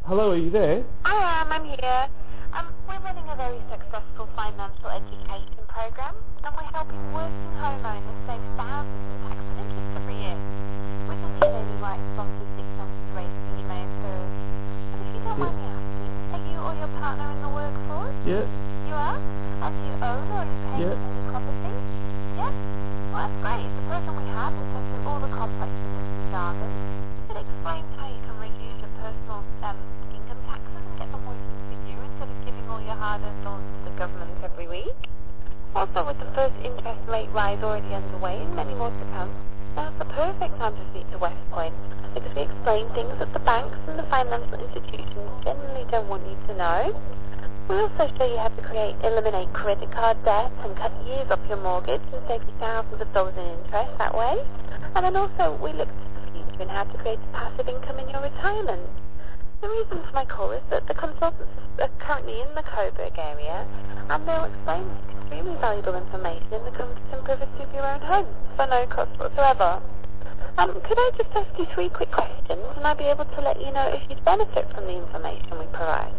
Hello, are you there? I'm here. We're running a very successful financial education program, and we're helping working homeowners save thousands in tax and interest every year. With the new daily rights sponsorship census rating you may have heard. And if you don't mind me asking, are you or your partner in the workforce? Yeah. You are? And do you own or are you paying for any property? Yeah? Well, that's great. The program we have is set through all the complex industry jargon. It explains how you can reduce your personal income taxes and get them working for you instead of giving all your hard-earned dollars to the government every week. Also, with the first interest rate rise already underway and many more to come, now's the perfect time to speak to West Point because we explain things that the banks and the financial institutions generally don't want you to know. We also show you how to eliminate credit card debt and cut years off your mortgage and save you thousands of dollars in interest that way. And then also we look to the future and how to create a passive income in your retirement. The reason for my call is that the consultants are currently in the Coburg area and they'll explain extremely valuable information in the comfort and privacy of your own home for no cost whatsoever. Could I just ask you 3 quick questions and I'll be able to let you know if you'd benefit from the information we provide?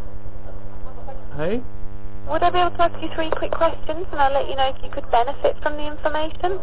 Hey? Would I be able to ask you 3 quick questions and I'll let you know if you could benefit from the information?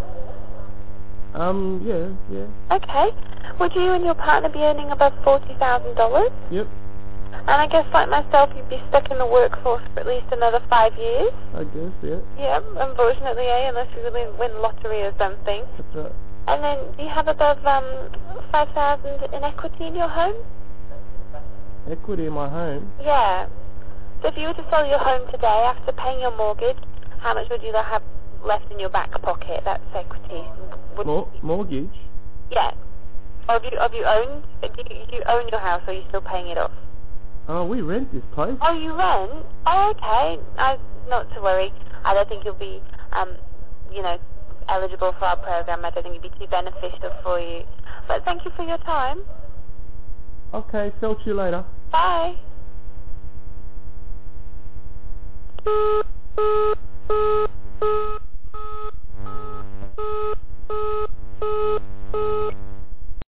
Yeah. Okay. Would you and your partner be earning above $40,000? Yep, And I guess like myself, you'd be stuck in the workforce for at least another 5 years? I guess, yeah. Yeah, unfortunately, unless you really win lottery or something. That's right. And then, do you have above $5,000 in equity in your home? Equity in my home? Yeah. So if you were to sell your home today after paying your mortgage, how much would you have left in your back pocket? That's equity. Mortgage? Yeah. Or have you owned? Do you own your house, or are you still paying it off? Oh, we rent this place. Oh, you rent? Oh, okay. Not to worry. I don't think you'll be, eligible for our program. I don't think it'd be too beneficial for you. But thank you for your time. Okay, sell to you later. Bye.